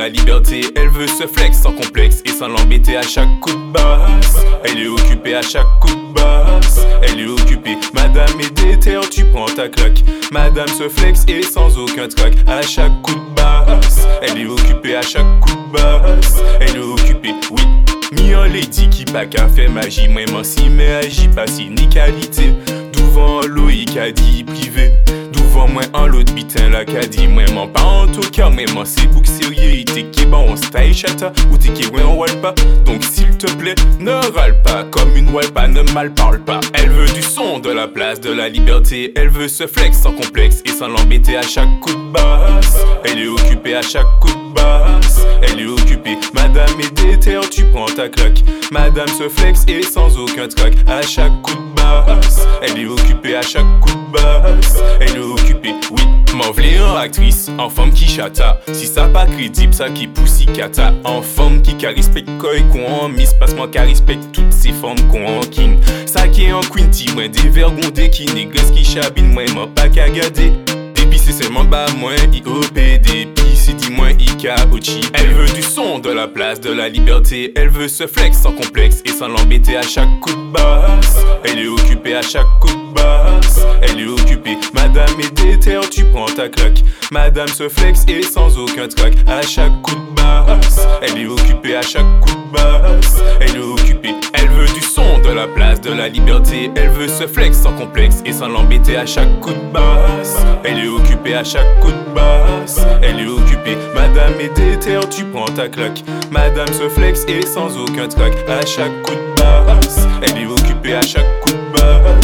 la liberté, elle veut se flex sans complexe et sans l'embêter à chaque coup de basse. Elle est occupée à chaque coup de basse. Elle est occupée, madame est déter, tu prends ta claque. Madame se flex et sans aucun trac à chaque coup de basse. Elle est occupée à chaque coup de basse. Elle est occupée, oui. Mi en lady qui pas qu'à faire magie. Moi si mais agit pas si ni qualité. Devant Loïc a dit privé. Devant moi en l'autre bitin la qu'a dit. Moi m'en pas en tout cas. Moi c'est bouc sérieux. T'es qui bon on style chata. Ou t'es qui ouais on wall pas. Donc s'il te plaît ne râle pas. Comme une walpa ne mal parle pas. Elle veut du son de la place de la liberté. Elle veut se flex sans complexe et sans l'embêter à chaque coup de basse. Elle est occupée à chaque coup de basse. Elle est occupée, madame est déter, tu prends ta claque. Madame se flex et sans aucun trac à chaque coup de basse. Elle est occupée à chaque coup de basse. Elle est occupée, oui. M'en v'lait en actrice, en femme qui chata. Si ça pas crédible, ça qui poussi kata. En femme qui respecte koi qu'on en miss. Passe moi qui respecte toutes ces formes qu'on en king. Ça qui est en quinty, moi dévergondé qui négresse qui chabine, moi m'en pas qu'à garder. Puis c'est seulement bas moins IOPD. Puis c'est dit moins IKOCHI. Elle veut du son de la place de la liberté. Elle veut se flex sans complexe et sans l'embêter à chaque coup de basse. Elle est occupée à chaque coup de basse. Elle est occupée, madame est déter, tu prends ta claque. Madame se flex et sans aucun trac à chaque coup de basse. Elle est occupée à chaque coup de basse. Elle est occupée, elle veut du son de la place de la liberté. Elle veut se flex sans complexe et sans l'embêter à chaque coup de basse. Elle est occupée à chaque coup de basse. Elle est occupée, madame est déter, tu prends ta claque. Madame se flex et sans aucun trac à chaque coup de basse. Elle est occupée à chaque coup de basse.